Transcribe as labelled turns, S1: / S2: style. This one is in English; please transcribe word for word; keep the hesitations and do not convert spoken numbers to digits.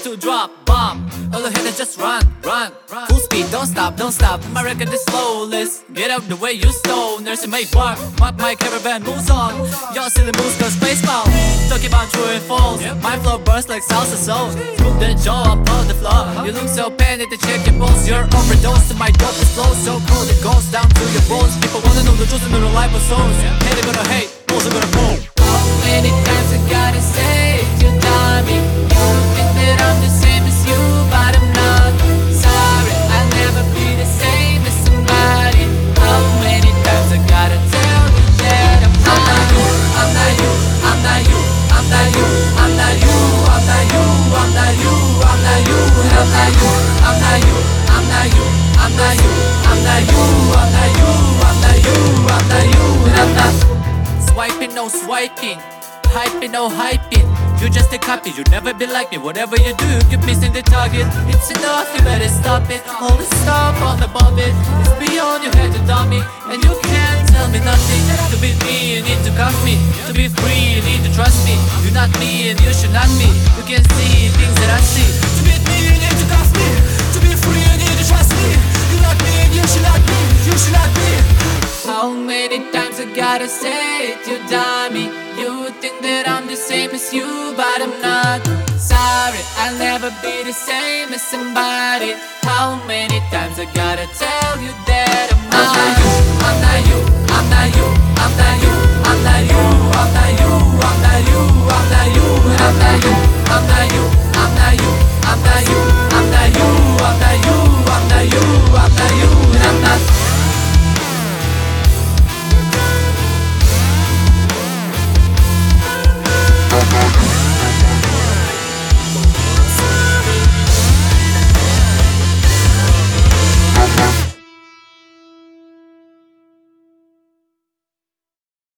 S1: to drop bomb. All ahead and just run, run, run. Full speed, don't stop, don't stop. My record is flawless. Get out the way, you stoners. In my bar, mark my caravan moves on. Y'all silly moves cause baseball. Talking about true and false. My flow bursts like salsa sauce. Scoop the jaw up on the floor. You look so panicked to check your pulse. You're overdosed to my dopest flow. So cold it goes down to your bones. People wanna know the truth and the life of souls. Haters gonna hate, bulls are gonna pull.
S2: How many times I gotta say to you, dummy? You think that I'm the same as you, but I'm not. Sorry, I'll never be the same as somebody. How many times I gotta tell you that I'm not you, I'm not you, I'm not you, I'm not you, I'm not you, I'm not you, I'm not you, I'm not you, I'm not you, I'm not you, I'm not you, I'm not you, I'm not you, I'm not you, I'm not you, I'm not you, I'm not.
S1: Swiping, no swiping. Hyping, no hyping. You just a copy, you never be like me. Whatever you do, you keep missing the target. It's enough, you better stop it. All the stuff all above it, it's beyond your head to dummy. And you can't tell me nothing. To be me, you need to cut me. To be free, you need to trust me. You're not me and you should not be. You can see things that I see. To be me, you need to trust me. To be free, you need to trust me. You're not me and you should not be. You should not be.
S2: How many times I gotta say it, you dummy? You think that I'm the same as you, but I'm not. Sorry, I'll never be the same as somebody. How many times I gotta tell you that I'm not?